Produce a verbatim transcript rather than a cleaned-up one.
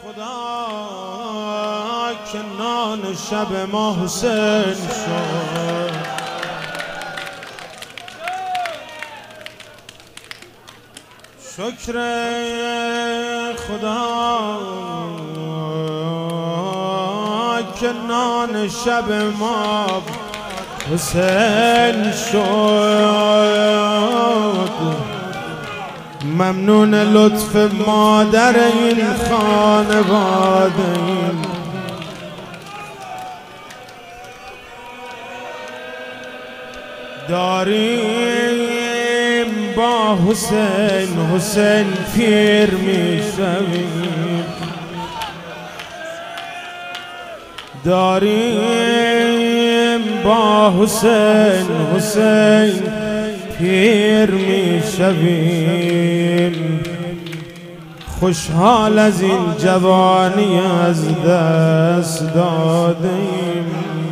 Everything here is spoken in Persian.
خدا که نان شب ما حسین شد. شکر خدا که نان شب ما حسین شد. ممنون لطف مادر این خانواده، داریم با حسین حسین پیر می شویم، داریم با حسین حسین پیر می شویم. خوشحال از این جوانی از دست دادیم.